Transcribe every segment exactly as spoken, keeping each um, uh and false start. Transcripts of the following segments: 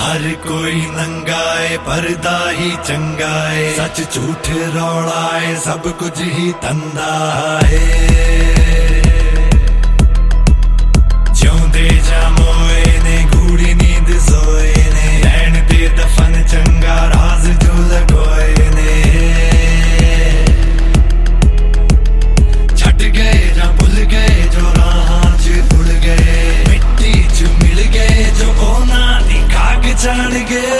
हर कोई नंगाए पर्दा ही चंगाए, सच झूठ रौलाए सब कुछ ही धंधा है। जिਉਂਦੇ ਜਾਂ ਮੋਏ ने गूढ़ी नींद सोए ने, रहन दे दफन चंगा राज जो लगोए ने। छट गए ਜਾਂ भुल गए जो राहां च भुल गए, मिट्टी च मिल गए जो ਉਹਨਾਂ ਦੀ खाक जान गए।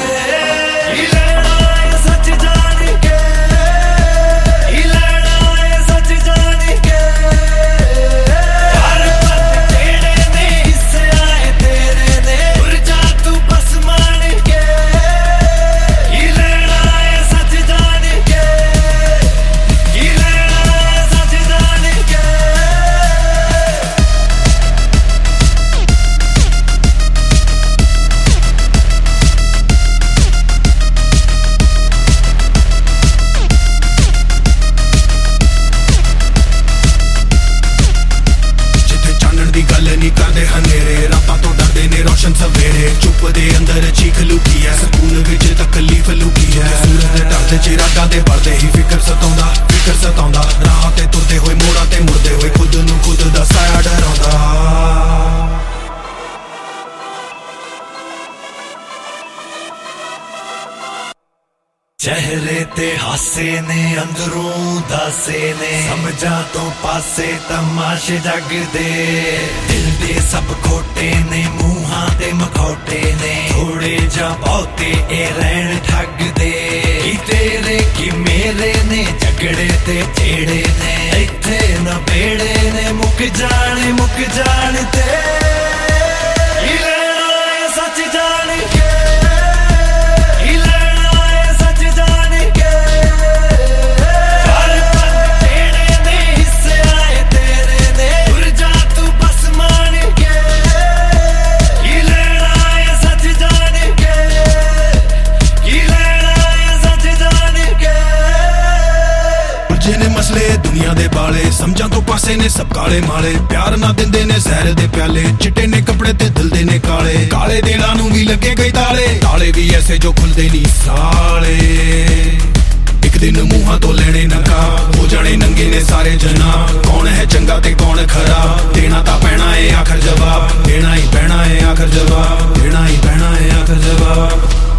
चुप दे अंदर चीख लुकी है, सुकून विच तकलीफ लुकी है। सूरज दे ढलदे चिरागां दे बढ़दे ही फिकर सताउंदा फिकर सताउंदा, राह ते तुरदे होए मोड़ां ते मुड़दे होए खुद नूं खुद दा साया डराउंदा। चेहरे ते हासे ने अंदरों दासे ने, समझा तो पासे तमाशे जग दे। दिल दे सब खोटे ने मूहां ते मखौटे ने, थोड़े जा बहुते ए रहन ठग दे। की तेरे की मेरे ने झगड़े ते जेड़े ने, इत्थे न बेड़े ने मुक जाने मुक जाने ते। सच जान के दुनिया दे बाले, समझां तो पासे ने सब काले माले। प्यार ना दिंदे ने जहर दे प्याले, चिट्टे ने कपड़े ते दिल दे ने काले। काले दिलां नूं भी लगे कई ताले, ताले भी ऐसे जो खुलदे नहीं साले। एक दिन मुहां तो लेने नका, हो जाने नंगे ने सारे जना। कौन है चंगा ते कौन खरा, देना तां पैना है आखिर जवाब। देना ही पैना है आखिर जवाब, देना ही पैना है आखिर जवाब।